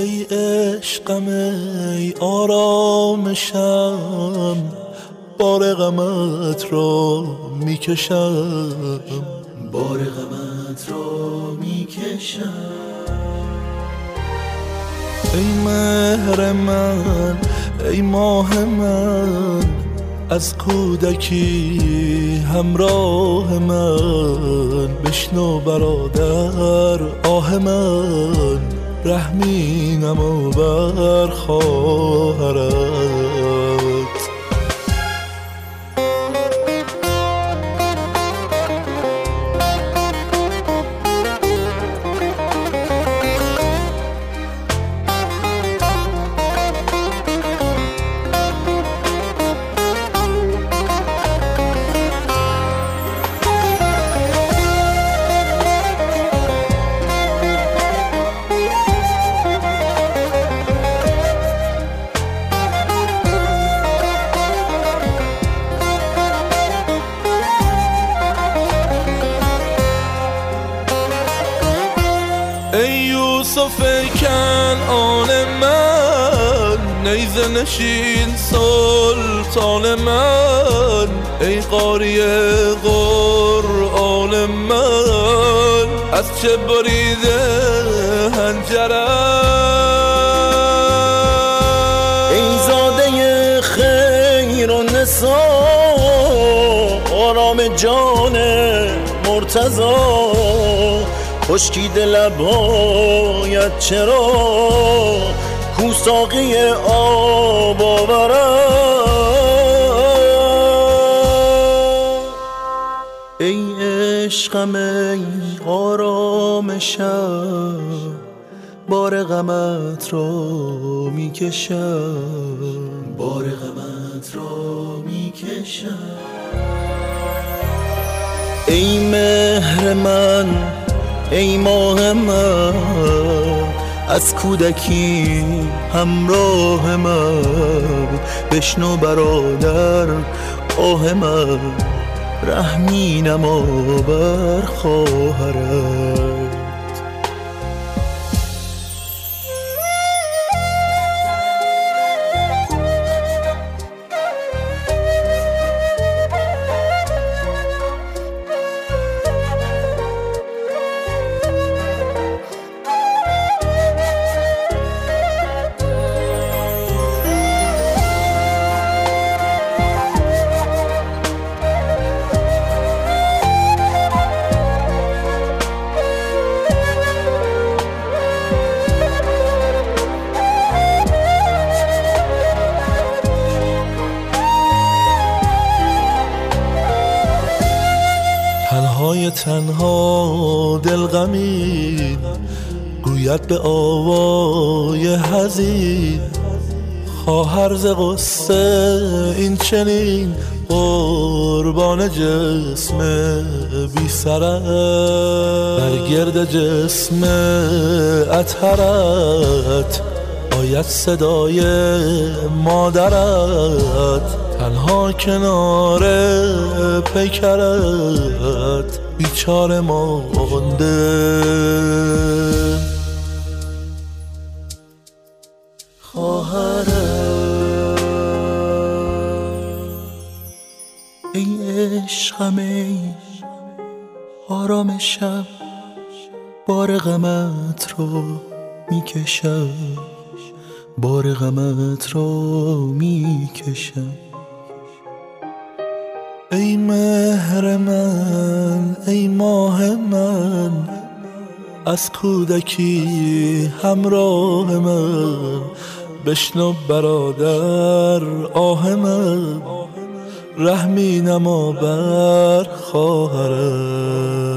ای عشقم ای آرامشم، بار غمت را میکشم، بار غمت را میکشم. ای مهر من ای ماه من، از کودکی همراه من، بشنو برادر آه من، رحمی نما بر خواهرت. ای یوسف کنعان من، نیزه نشین سلطان من، ای قاری قرآن من، از چه بریده حنجرم. ای زاده خیر و نسا، آرام جان مرتضی، خشکیده لبهایت چرا کو ساقی آب آورد. ای عشقم ای آرامشم، بار غمت را میکشم، بار غمت را میکشم. ای مهر من ای ماه من، از کودکی همراه من، بشنو برادر آه من، رحمی نما بر خواهرت. تنها دل غمین، گوید به آوای حزین، خواهر ز غصه این چنین، قربان جسم بی سرت، بر گرد جسم اطهرت آید صدای مادرت، تنها کنار پیکرت بیچاره مانده. خواهرت ای عشقم ای آرامشم، بار غمت رو میکشم، بار غمت رو میکشم. ای مهر من ای ماه من، از کودکی همراه من، بشنو برادر آه من، رحمی نما بر خواهرت.